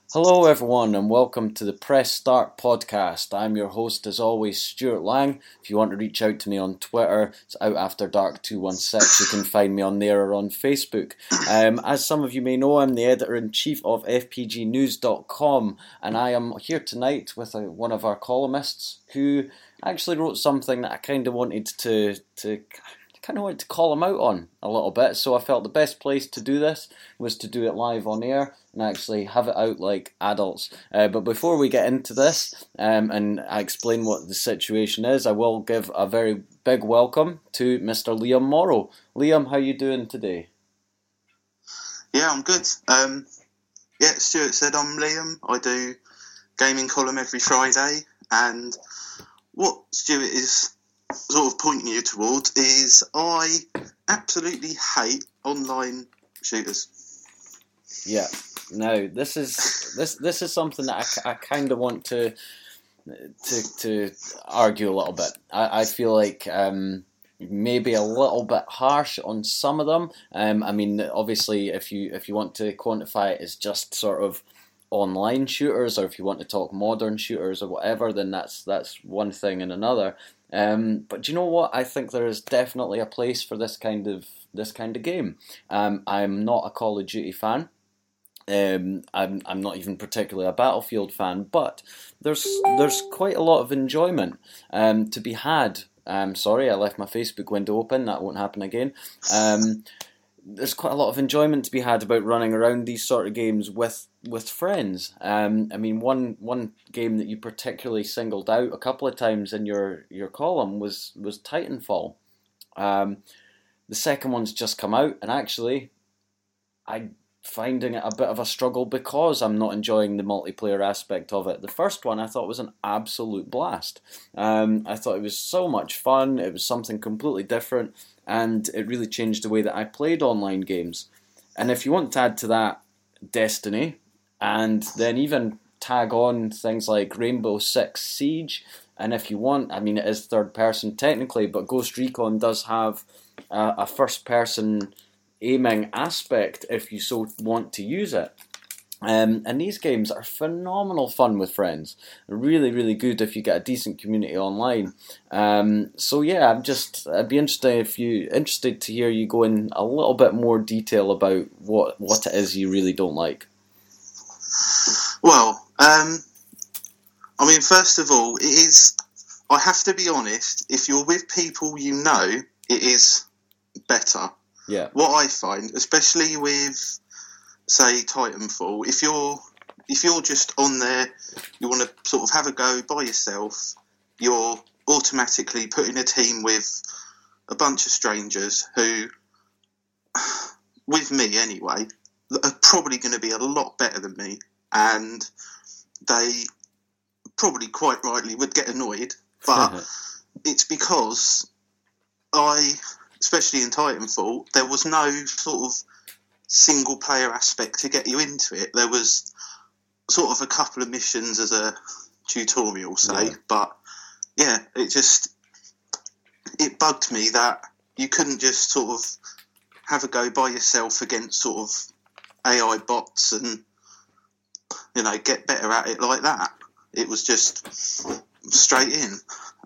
Hello, everyone, and welcome to the Press Start podcast. I'm your host, as always, Stuart Lang. If you want to reach out to me on Twitter, it's Out After Dark 216. You can find me on there or on Facebook. As some of you may know, I'm the editor-in-chief of FPGnews.com, and I am here tonight with one of our columnists who actually wrote something that I kind of wanted to call him out on a little bit, so I felt the best place to do this was to do it live on air and actually have it out like adults. But before we get into this and I explain what the situation is, I will give a very big welcome to Mr. Liam Morrow. Liam, how you doing today? Yeah, I'm good. Stuart said I'm Liam. I do gaming column every Friday, and what Stuart is sort of pointing you towards is I absolutely hate online shooters. Yeah. Now this is something that I kind of want to argue a little bit. I feel like maybe a little bit harsh on some of them. I mean, obviously, if you want to quantify it as just sort of online shooters, or if you want to talk modern shooters or whatever, then that's one thing and another. But do you know what? I think there is definitely a place for this kind of game. I'm not a Call of Duty fan. I'm not even particularly a Battlefield fan, but there's quite a lot of enjoyment to be had. Sorry, I left my Facebook window open. That won't happen again. There's quite a lot of enjoyment to be had about running around these sort of games with friends. I mean, one game that you particularly singled out a couple of times in your column was Titanfall. The second one's just come out, and actually, I'm finding it a bit of a struggle because I'm not enjoying the multiplayer aspect of it. The first one I thought was an absolute blast. I thought it was so much fun. It was something completely different, and it really changed the way that I played online games. And if you want to add to that Destiny, and then even tag on things like Rainbow Six Siege, and if you want, I mean, it is third person technically, but Ghost Recon does have a first person aiming aspect if you so want to use it. And these games are phenomenal fun with friends. Really, really good if you get a decent community online. So yeah, I'd be interested to hear you go in a little bit more detail about what it is you really don't like. Well, I mean, first of all, I have to be honest, if you're with people you know, it is better. Yeah. What I find, especially with, say, Titanfall, if you're just on there, you want to sort of have a go by yourself, you're automatically put in a team with a bunch of strangers who, with me anyway, are probably going to be a lot better than me, and they probably quite rightly would get annoyed, but it's because especially in Titanfall, there was no sort of single player aspect to get you into it. There was sort of a couple of missions as a tutorial, say, but yeah, it bugged me that you couldn't just sort of have a go by yourself against sort of AI bots and, get better at it like that. It was just straight in.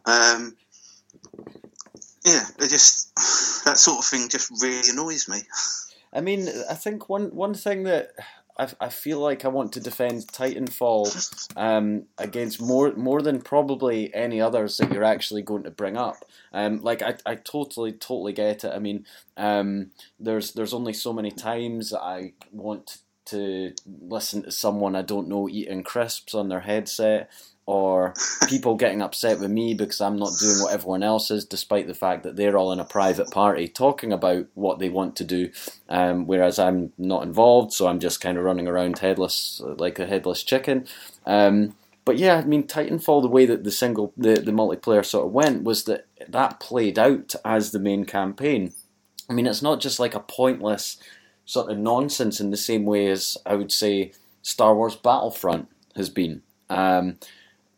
That sort of thing just really annoys me. I mean, I think one thing that I feel like I want to defend Titanfall against more than probably any others that you're actually going to bring up. I totally get it. I mean, there's only so many times I want to listen to someone I don't know eating crisps on their headset, or people getting upset with me because I'm not doing what everyone else is, despite the fact that they're all in a private party talking about what they want to do, whereas I'm not involved, so I'm just kind of running around headless, like a headless chicken. But yeah, I mean, Titanfall, the way that the multiplayer sort of went was that played out as the main campaign. I mean, it's not just like a pointless sort of nonsense in the same way as I would say Star Wars Battlefront has been.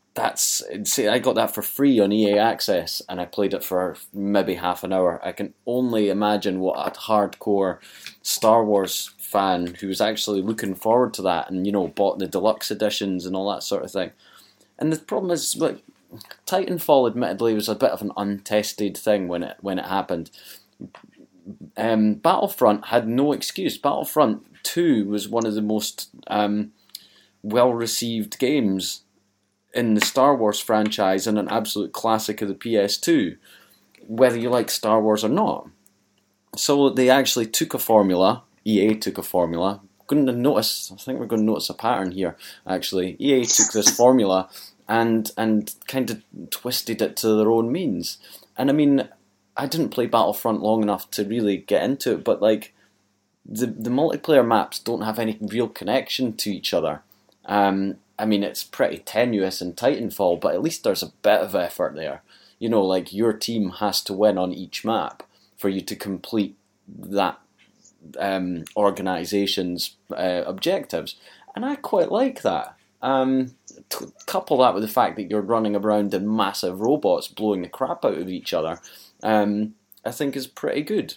see, I got that for free on EA Access, and I played it for maybe half an hour. I can only imagine what a hardcore Star Wars fan who was actually looking forward to that, and bought the deluxe editions and all that sort of thing. And the problem is, like, Titanfall, admittedly, was a bit of an untested thing when it happened. Battlefront had no excuse. Battlefront 2 was one of the most well-received games in the Star Wars franchise and an absolute classic of the PS2, whether you like Star Wars or not. So they actually took a formula, EA took a formula. I think we're going to notice a pattern here, actually. EA took this formula and kind of twisted it to their own means. And I mean, I didn't play Battlefront long enough to really get into it, but like the multiplayer maps don't have any real connection to each other. I mean, it's pretty tenuous in Titanfall, but at least there's a bit of effort there. Like your team has to win on each map for you to complete that organization's objectives, and I quite like that. Couple that with the fact that you're running around in massive robots blowing the crap out of each other, I think is pretty good.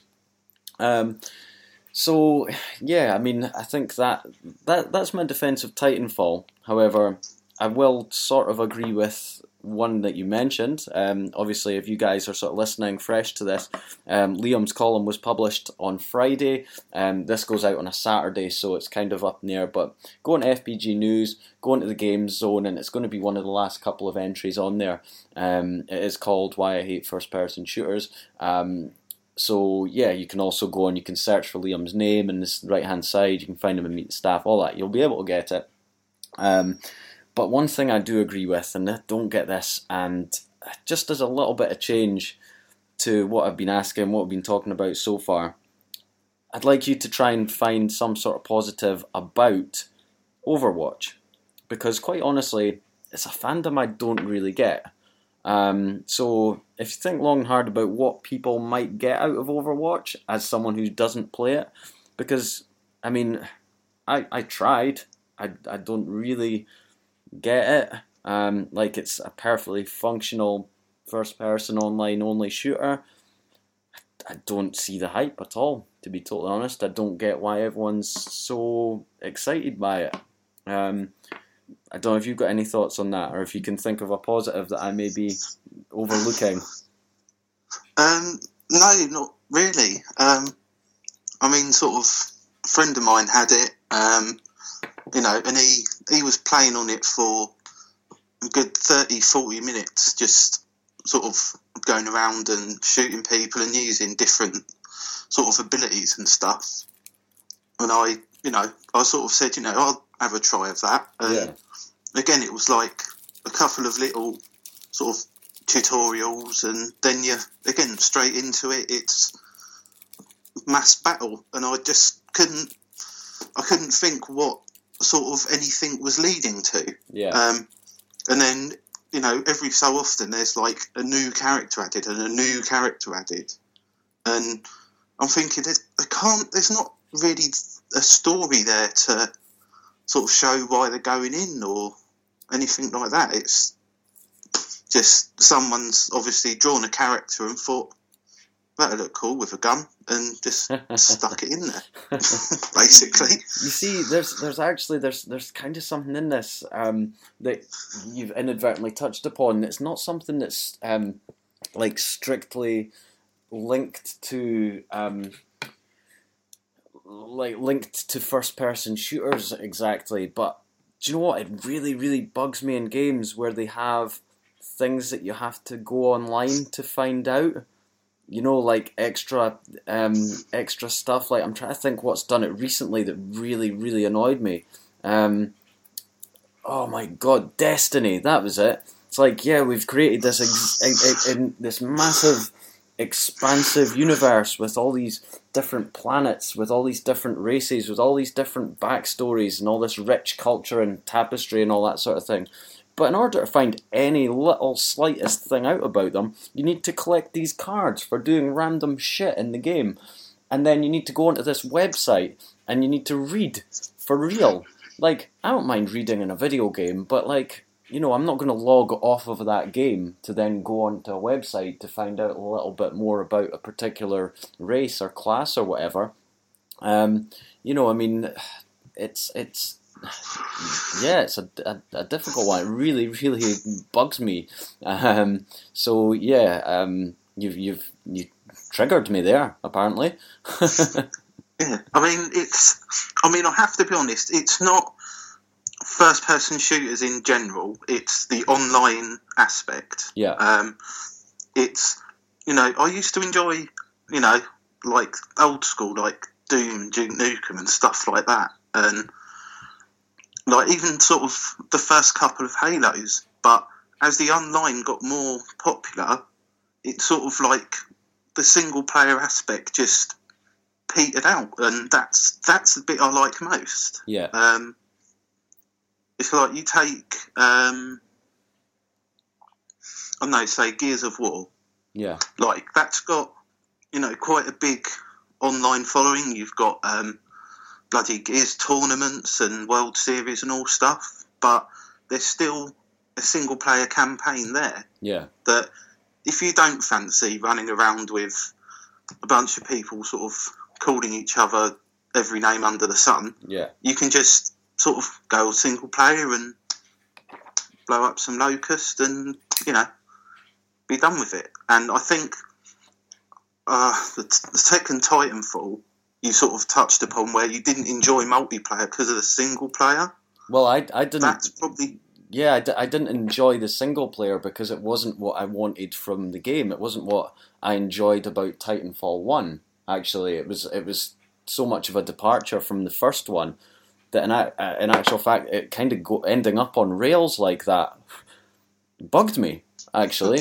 So yeah, I mean, I think that's my defense of Titanfall. However, I will sort of agree with one that you mentioned. Obviously, if you guys are sort of listening fresh to this, Liam's column was published on Friday. This goes out on a Saturday, so it's kind of up in the air. But go on to FPG News, go into the Games Zone, and it's going to be one of the last couple of entries on there. It is called Why I Hate First-Person Shooters. So yeah, you can also go on, you can search for Liam's name in this right-hand side, you can find him in Meet the Staff, all that. You'll be able to get it. But one thing I do agree with, and I don't get this, and just as a little bit of change to what I've been asking, what I've been talking about so far, I'd like you to try and find some sort of positive about Overwatch. Because quite honestly, it's a fandom I don't really get. So if you think long and hard about what people might get out of Overwatch as someone who doesn't play it, because, I mean, I tried. I don't really get it. Like, it's a perfectly functional first-person online-only shooter. I don't see the hype at all, to be totally honest. I don't get why everyone's so excited by it. I don't know if you've got any thoughts on that, or if you can think of a positive that I may be overlooking. No, not really. I mean, sort of, a friend of mine had it, and he was playing on it for a good 30, 40 minutes, just sort of going around and shooting people and using different sort of abilities and stuff. And I sort of said, I'll have a try of that. And again, it was like a couple of little sort of tutorials, and then you're again straight into it. It's mass battle, and I just couldn't think what sort of anything was leading to. And then every so often there's like a new character added and a new character added, and I'm thinking there's not really a story there to sort of show why they're going in or anything like that. It's just someone's obviously drawn a character and thought that'd look cool with a gun, and just stuck it in there, basically. You see, there's kind of something in this that you've inadvertently touched upon. It's not something that's like strictly linked to linked to first-person shooters exactly, but do you know what? It really, really bugs me in games where they have things that you have to go online to find out. Like extra stuff. Like, I'm trying to think what's done it recently that really, really annoyed me. Oh my god, Destiny, that was it. It's like, yeah, we've created this in this massive, expansive universe with all these different planets, with all these different races, with all these different backstories and all this rich culture and tapestry and all that sort of thing. But in order to find any little slightest thing out about them, you need to collect these cards for doing random shit in the game. And then you need to go onto this website and you need to read for real. Like, I don't mind reading in a video game, but like, I'm not going to log off of that game to then go onto a website to find out a little bit more about a particular race or class or whatever. It's it's a difficult one. It really, really bugs me. You triggered me there, apparently. Yeah, I have to be honest, it's not first-person shooters in general, it's the online aspect. Yeah. It's, I used to enjoy, like old school, like Doom and Duke Nukem and stuff like that, and like even sort of the first couple of Halos, but as the online got more popular, it's sort of like the single-player aspect just petered out, and that's the bit I like most. Yeah. It's like you take, say Gears of War. Yeah. Like that's got, quite a big online following. You've got bloody Gears tournaments and World Series and all stuff, but there's still a single player campaign there. Yeah. That if you don't fancy running around with a bunch of people sort of calling each other every name under the sun, yeah, you can just sort of go single player and blow up some locust and, be done with it. And I think the second Titanfall, you sort of touched upon where you didn't enjoy multiplayer because of the single player. Well, I didn't. That's probably... Yeah, I didn't enjoy the single player because it wasn't what I wanted from the game. It wasn't what I enjoyed about Titanfall 1, actually. It was so much of a departure from the first one that in actual fact, it kind of ending up on rails like that bugged me, actually.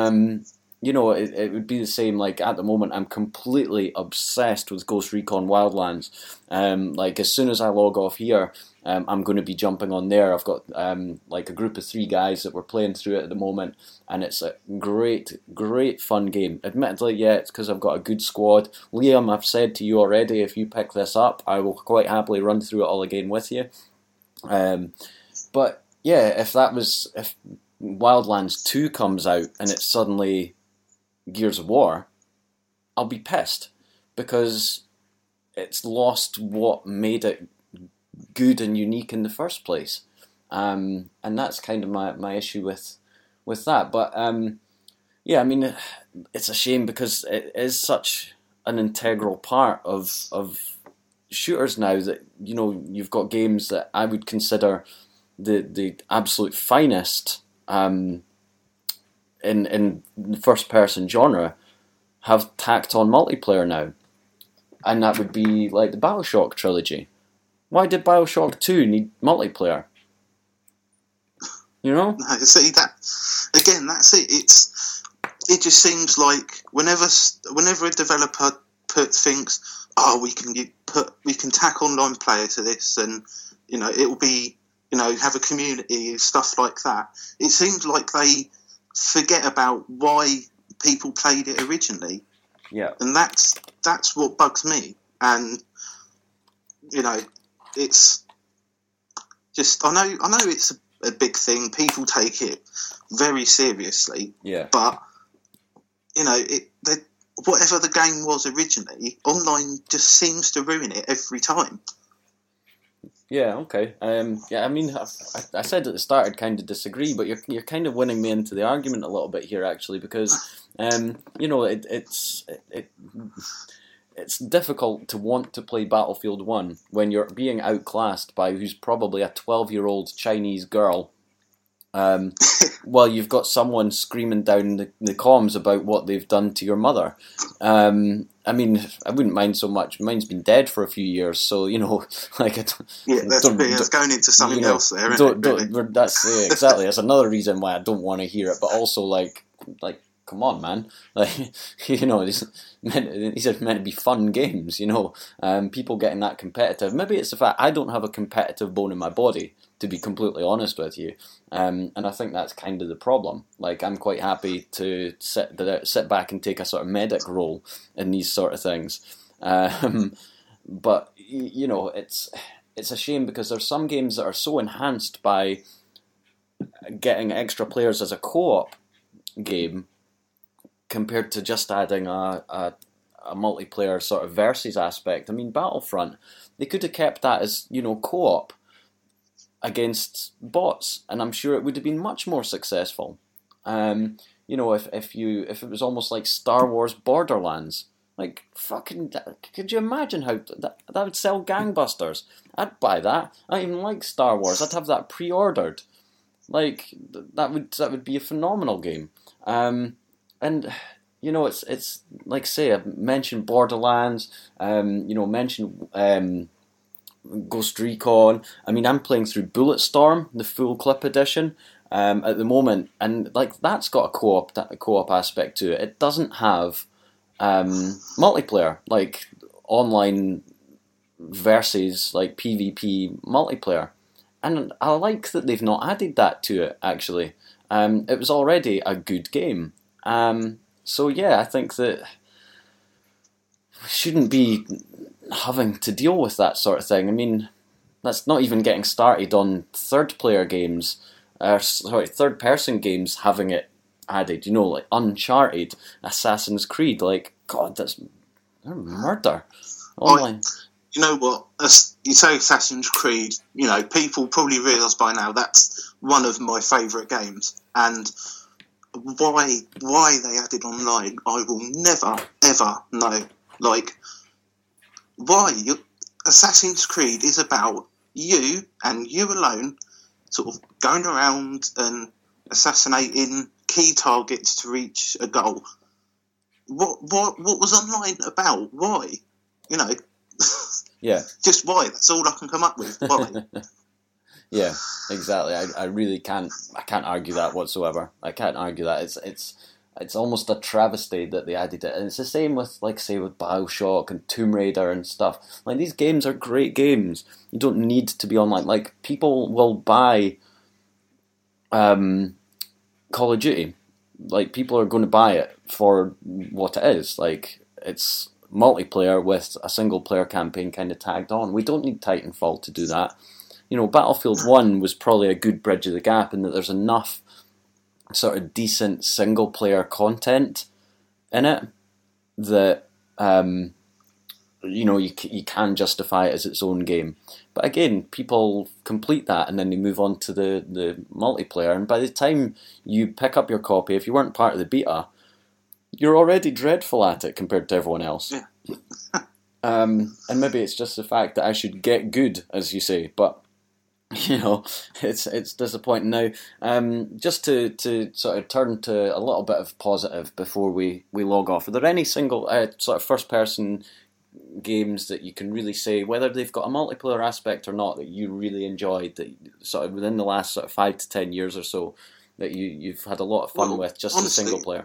It would be the same, like, at the moment, I'm completely obsessed with Ghost Recon Wildlands. Like, as soon as I log off here, I'm going to be jumping on there. I've got, like, a group of 3 guys that we're playing through it at the moment, and it's a great, great fun game. Admittedly, yeah, it's because I've got a good squad. Liam, I've said to you already, if you pick this up, I will quite happily run through it all again with you. But, yeah, if Wildlands 2 comes out, and it's suddenly Gears of War, I'll be pissed because it's lost what made it good and unique in the first place, and that's kind of my issue with that. But it's a shame because it is such an integral part of shooters now that you've got games that I would consider the absolute finest in the first-person genre have tacked on multiplayer now. And that would be like the BioShock trilogy. Why did BioShock 2 need multiplayer? No, see, that's it. It just seems like whenever a developer thinks, we can tack online player to this, and it will be have a community, stuff like that. It seems like they forget about why people played it originally. Yeah. And that's what bugs me. And it's just I know it's a big thing. People take it very seriously. Yeah. But whatever the game was originally, online just seems to ruin it every time. Yeah, okay. I said at the start I'd kind of disagree, but you're kind of winning me into the argument a little bit here, actually, because it's difficult to want to play Battlefield 1 when you're being outclassed by who's probably a 12-year-old Chinese girl. Well, you've got someone screaming down the comms about what they've done to your mother. I wouldn't mind so much. Mine's been dead for a few years, so like it's going into something else there. Exactly. That's another reason why I don't want to hear it. But also, like, come on, man. Like, these are meant to be fun games. People getting that competitive. Maybe it's the fact I don't have a competitive bone in my body, to be completely honest with you. And I think that's kind of the problem. Like, I'm quite happy to sit back and take a sort of medic role in these sort of things. But, it's a shame because there's some games that are so enhanced by getting extra players as a co-op game compared to just adding a multiplayer sort of versus aspect. I mean, Battlefront, they could have kept that as, co-op against bots, and I'm sure it would have been much more successful. If it was almost like Star Wars Borderlands, like fucking, could you imagine how that would sell gangbusters? I'd buy that. I don't even like Star Wars. I'd have that pre-ordered. Like that would be a phenomenal game. And it's like, say, I mentioned Borderlands. Mentioned Ghost Recon. I mean, I'm playing through Bulletstorm, the full clip edition, at the moment, and like that's got a co-op aspect to it. It doesn't have multiplayer, like online versus like PvP multiplayer, and I like that they've not added that to it. Actually, it was already a good game. So yeah, I think that we shouldn't be having to deal with that sort of thing. I mean, that's not even getting started on third-person games having it added. Like Uncharted, Assassin's Creed. Like, God, that's murder. Online. You know what? You say Assassin's Creed. People probably realise by now that's one of my favourite games, and why they added online, I will never ever know. Like, why? Assassin's Creed is about you and you alone, sort of going around and assassinating key targets to reach a goal. What was online about? Why? Yeah. Just why? That's all I can come up with. Why? Yeah, exactly. I really can't. I can't argue that whatsoever. I can't argue that. It's almost a travesty that they added it, and it's the same with, like, say, with BioShock and Tomb Raider and stuff. Like, these games are great games. You don't need to be online. Like, people will buy Call of Duty. Like, people are going to buy it for what it is. Like, it's multiplayer with a single-player campaign kind of tagged on. We don't need Titanfall to do that. Battlefield 1 was probably a good bridge of the gap in that there's enough sort of decent single-player content in it that, you can justify it as its own game. But again, people complete that and then they move on to the multiplayer, and by the time you pick up your copy, if you weren't part of the beta, you're already dreadful at it compared to everyone else. Yeah. And maybe it's just the fact that I should get good, as you say, but it's disappointing. Now, just to sort of turn to a little bit of positive before we log off, are there any single sort of first-person games that you can really say, whether they've got a multiplayer aspect or not, that you really enjoyed, that sort of within the last sort of 5 to 10 years or so, that you've had a lot of fun with, just honestly, the single player?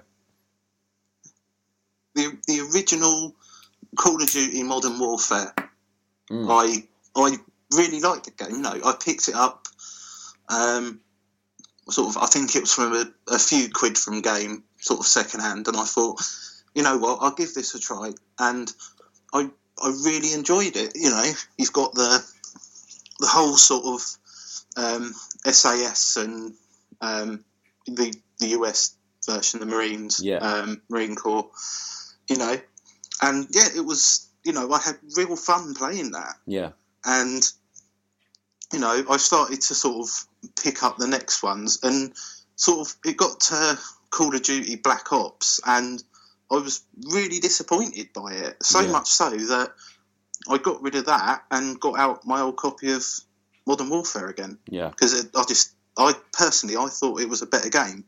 The original Call of Duty Modern Warfare, I really liked the game. I picked it up, I think it was from a few quid from Game, sort of second hand, and I thought, I'll give this a try, and I really enjoyed it. You've got the whole sort of SAS and the US version, the Marines, Marine Corps, and yeah, it was, I had real fun playing that. Yeah. And, I started to sort of pick up the next ones, and sort of it got to Call of Duty Black Ops, and I was really disappointed by it. So much so that I got rid of that and got out my old copy of Modern Warfare again. Yeah. Because I personally thought it was a better game.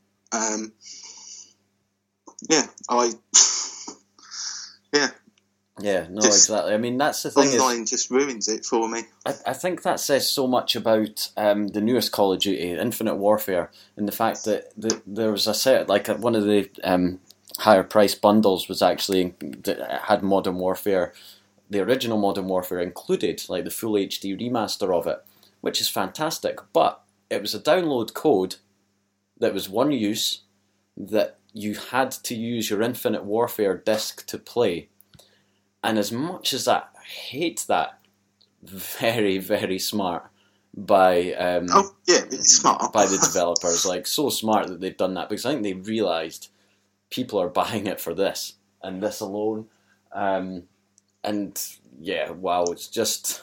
Yeah, no, exactly. I mean, that's the thing. Online just ruins it for me. I think that says so much about the newest Call of Duty, Infinite Warfare, and the fact that there was a set, like one of the higher price bundles was actually that had Modern Warfare, the original Modern Warfare included, like the full HD remaster of it, which is fantastic. But it was a download code that was one use, that you had to use your Infinite Warfare disc to play. And as much as I hate that, very, very smart by Oh yeah, it's smart by the developers. Like, so smart that they've done that, because I think they realised people are buying it for this and this alone. And yeah, wow, it's just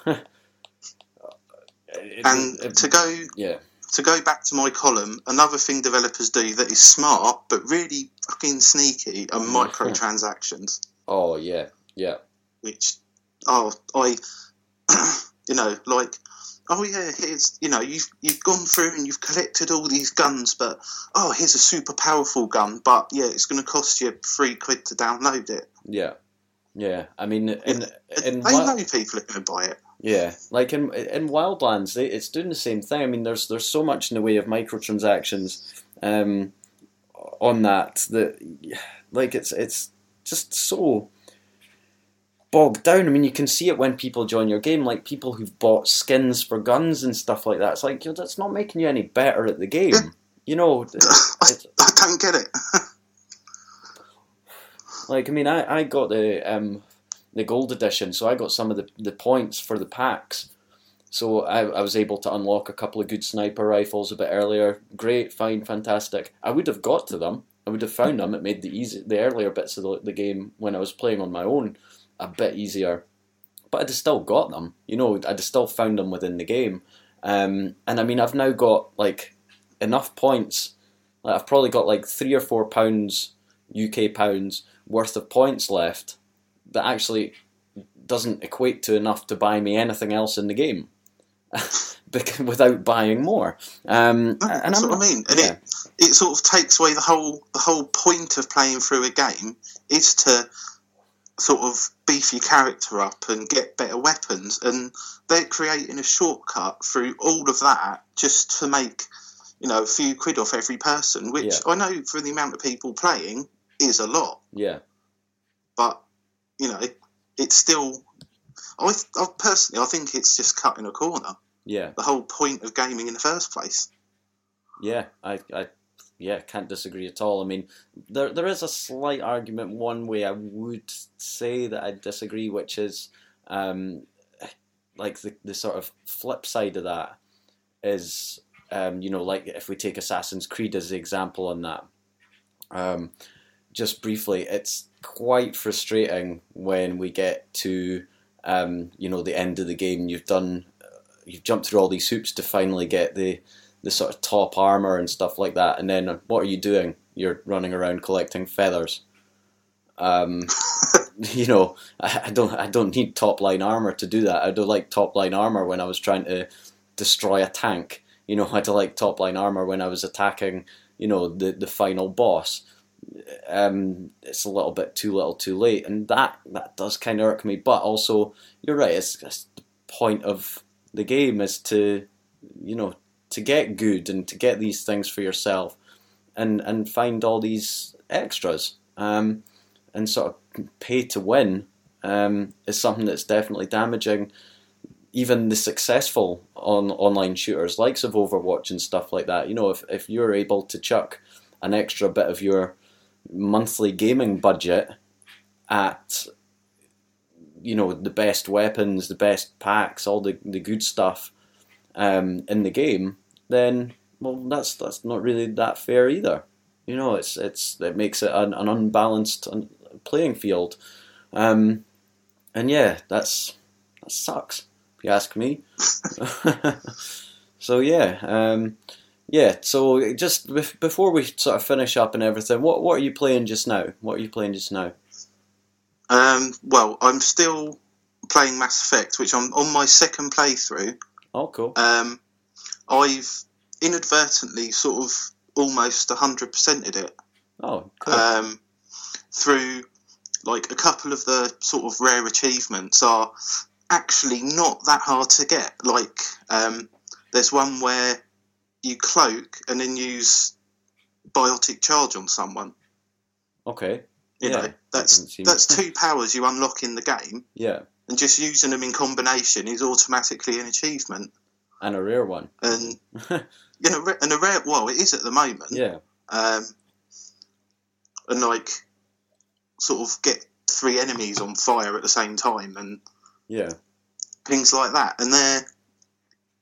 to go back to my column, another thing developers do that is smart but really fucking sneaky are microtransactions. Oh yeah. Which here's, you've gone through and you've collected all these guns, but here's a super powerful gun, but yeah, it's going to cost you £3 to download it. Yeah. I mean, they know people are going to buy it. Yeah, like in Wildlands, it's doing the same thing. I mean, there's so much in the way of microtransactions on that like it's just so bogged down. I mean, you can see it when people join your game, like people who've bought skins for guns and stuff like that. It's like, that's not making you any better at the game. Yeah. I don't get it. Like, I mean, I got the gold edition, so I got some of the points for the packs. So I was able to unlock a couple of good sniper rifles a bit earlier. Great, fine, fantastic. I would have got to them. I would have found them. It made the earlier bits of the game when I was playing on my own a bit easier. But I'd have still got them. I'd have still found them within the game. And I mean, I've now got like enough points. Like, I've probably got like £3 or £4 UK pounds worth of points left that actually doesn't equate to enough to buy me anything else in the game without buying more. That's what I mean. And it sort of takes away the whole point of playing through a game is to sort of beef your character up and get better weapons, and they're creating a shortcut through all of that just to make a few quid off every person, which I know for the amount of people playing is a lot. Yeah. But it's still. I personally, I think it's just cutting a corner. Yeah. The whole point of gaming in the first place. Yeah, I can't disagree at all. I mean, there is a slight argument one way I would say that I disagree, which is like the sort of flip side of that is like if we take Assassin's Creed as the example on that. Just briefly, it's quite frustrating when we get to the end of the game. You've jumped through all these hoops to finally get the sort of top armor and stuff like that, and then what are you doing? You're running around collecting feathers. I don't need top line armor to do that. I don't like top line armor when I was trying to destroy a tank. I had to like top line armor when I was attacking the final boss. It's a little bit too little too late, and that does kind of irk me. But also, you're right, it's the point of the game is to to get good and to get these things for yourself and find all these extras and sort of pay to win is something that's definitely damaging even the successful online shooters likes of Overwatch and stuff like that. If you're able to chuck an extra bit of your monthly gaming budget at the best weapons, the best packs, all the good stuff in the game, then that's not really that fair either. It makes it an unbalanced playing field, and that sucks if you ask me. So so just before we sort of finish up and everything, what are you playing just now? Well, I'm still playing Mass Effect, which I'm on my second playthrough. Oh, cool. I've inadvertently sort of almost 100%ed it. Oh, cool. Through like a couple of the sort of rare achievements are actually not that hard to get. Like there's one where you cloak and then use biotic charge on someone. Okay. That's 2 powers you unlock in the game. Yeah. And just using them in combination is automatically an achievement. And a rare one. And and a rare, well, it is at the moment. Yeah. And like sort of get 3 enemies on fire at the same time and yeah, things like that. And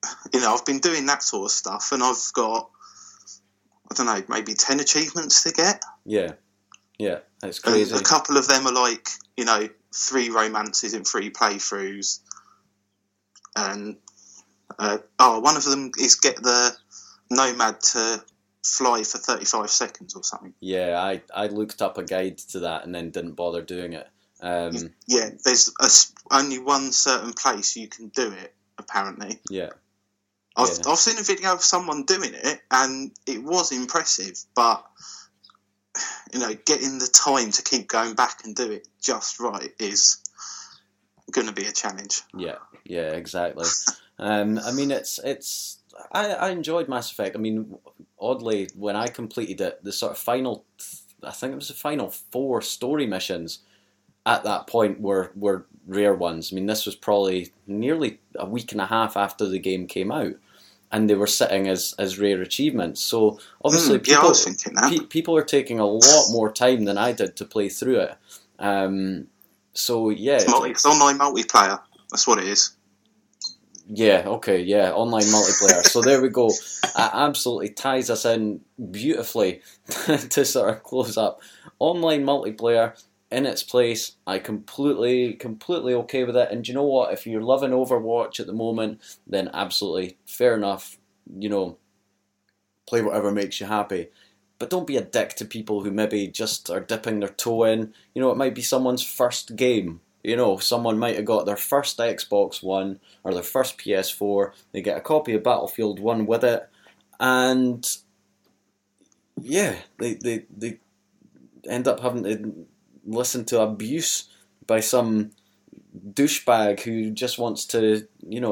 I've been doing that sort of stuff, and I've got, I don't know, maybe 10 achievements to get. Yeah, that's crazy. And a couple of them are like, 3 romances in 3 playthroughs, and one of them is get the Nomad to fly for 35 seconds or something. Yeah, I looked up a guide to that and then didn't bother doing it. There's only one certain place you can do it, apparently. Yeah. I've seen a video of someone doing it, and it was impressive, but, getting the time to keep going back and do it just right is going to be a challenge. Yeah, exactly. I mean, I enjoyed Mass Effect. I mean, oddly, when I completed it, the sort of final, I think it was the final 4 story missions at that point were rare ones. I mean, this was probably nearly a week and a half after the game came out, and they were sitting as rare achievements. So obviously, I was thinking that. People are taking a lot more time than I did to play through it. So yeah, it's online multiplayer. That's what it is. Yeah, okay, yeah, online multiplayer. So there we go. It absolutely ties us in beautifully to sort of close up. Online multiplayer in its place. I completely okay with it. And do you know what? If you're loving Overwatch at the moment, then absolutely fair enough. Play whatever makes you happy. But don't be a dick to people who maybe just are dipping their toe in. It might be someone's first game. Someone might have got their first Xbox One or their first PS4. They get a copy of Battlefield 1 with it. And yeah, they end up having to listen to abuse by some douchebag who just wants to,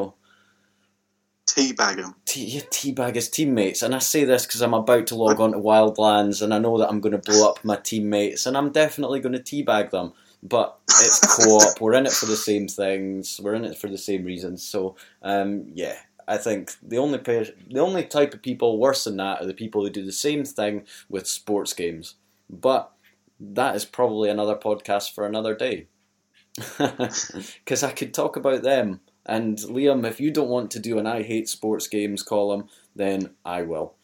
teabag him. Teabag his teammates. And I say this because I'm about to log on to Wildlands, and I know that I'm going to blow up my teammates, and I'm definitely going to teabag them. But it's co-op. We're in it for the same things. We're in it for the same reasons. So, I think the only type of people worse than that are the people who do the same thing with sports games. But that is probably another podcast for another day. Because I could talk about them. And Liam, if you don't want to do an I hate sports games column, then I will.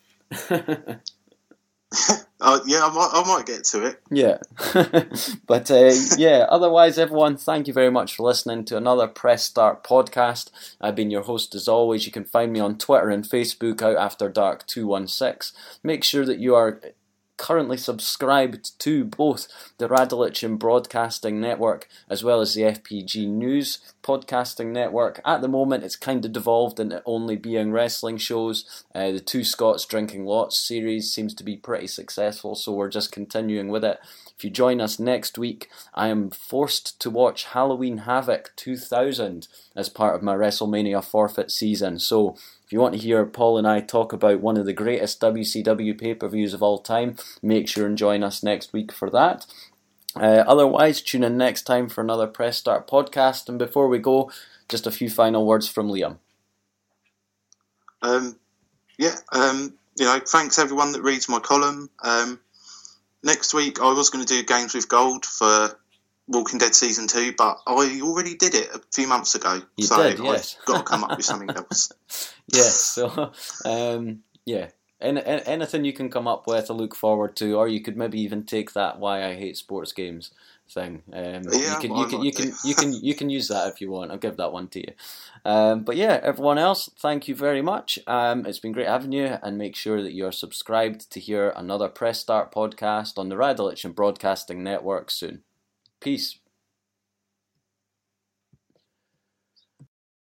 I might get to it. Yeah. But otherwise, everyone, thank you very much for listening to another Press Start podcast. I've been your host as always. You can find me on Twitter and Facebook, Out After Dark 216. Make sure that you are currently subscribed to both the Radulich Broadcasting Network as well as the FPG News Podcasting Network. At the moment, it's kind of devolved into only being wrestling shows. The Two Scots Drinking Lots series seems to be pretty successful, so we're just continuing with it. If you join us next week, I am forced to watch Halloween Havoc 2000 as part of my WrestleMania forfeit season. So if you want to hear Paul and I talk about one of the greatest WCW pay-per-views of all time, make sure and join us next week for that. Otherwise, tune in next time for another Press Start podcast. And before we go, just a few final words from Liam. Thanks everyone that reads my column. Next week, I was going to do Games with Gold for Walking Dead Season 2, but I already did it a few months ago. You did, yes. I've got to come up with something else. Yes, so, anything you can come up with to look forward to, or you could maybe even take that Why I Hate Sports Games thing. You can use that if you want. I'll give that one to you. But yeah, everyone else, thank you very much. It's been great having you, and make sure that you're subscribed to hear another Press Start podcast on the Radulich Broadcasting Network soon. Peace.